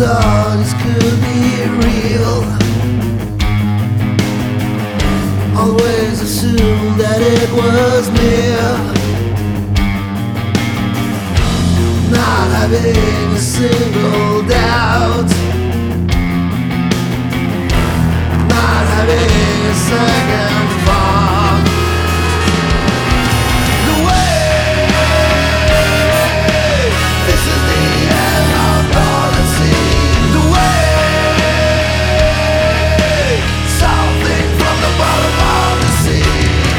thought this could be real. Always assumed that it was near. Not having a single doubt, not having a second thought. The way, this is the end of all the sea. The way, something from the bottom of the sea.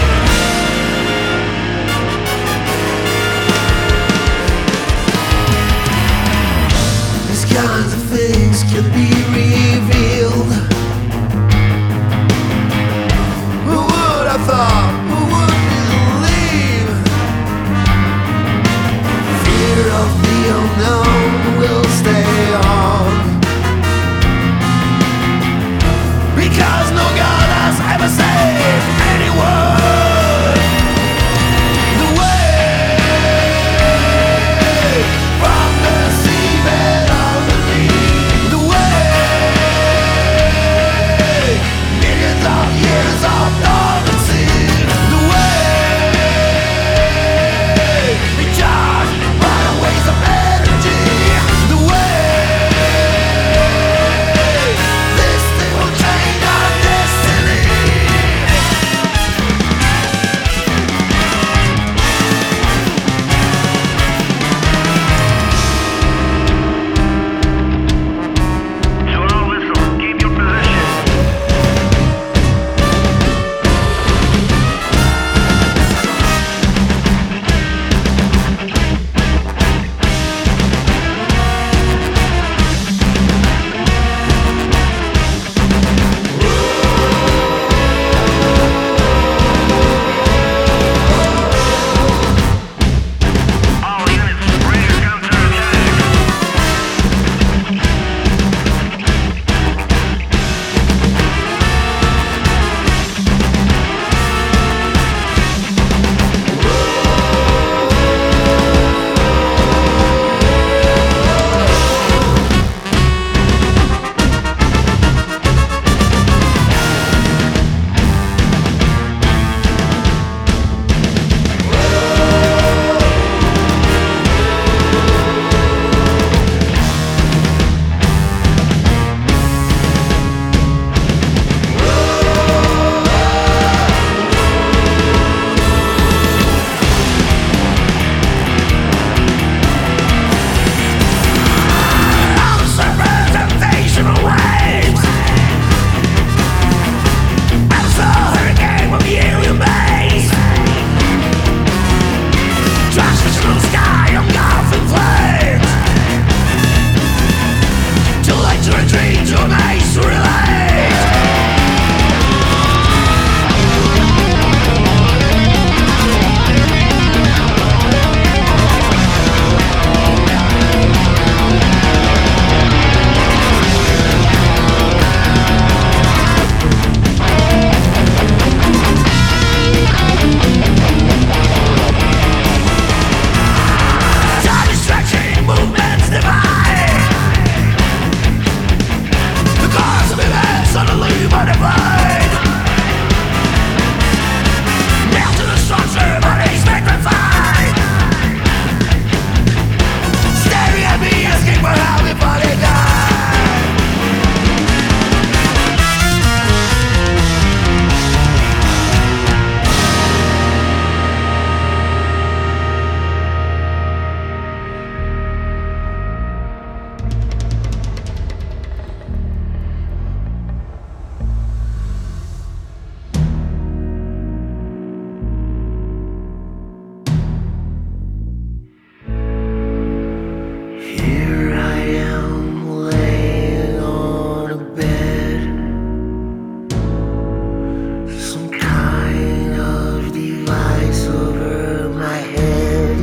These kinds of things can be revealed. Who would have thought? Who would believe? Fear of the unknown will stay on, because no God has ever saved anyone. The way from the seabed underneath. The way, millions of years of dormancy. The way, recharged by the waves of energy. The way, this thing will change our destiny. To our whistle, keep your position. All units, ready to counterattack. Representational waves. I saw a hurricane from the alien base. Transmission sky engulfing flames. Too late to retreat, too late to relate. Time is stretching, movements divine. The course of events suddenly modified. Nailed to the structure, bodies magnified. Staring at me, asking for help before they die. Here I am laying on a bed, some kind of device over my head.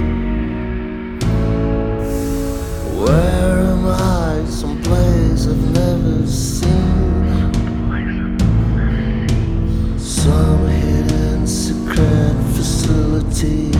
Where am I? Someplace I've never seen. Some hidden secret facility.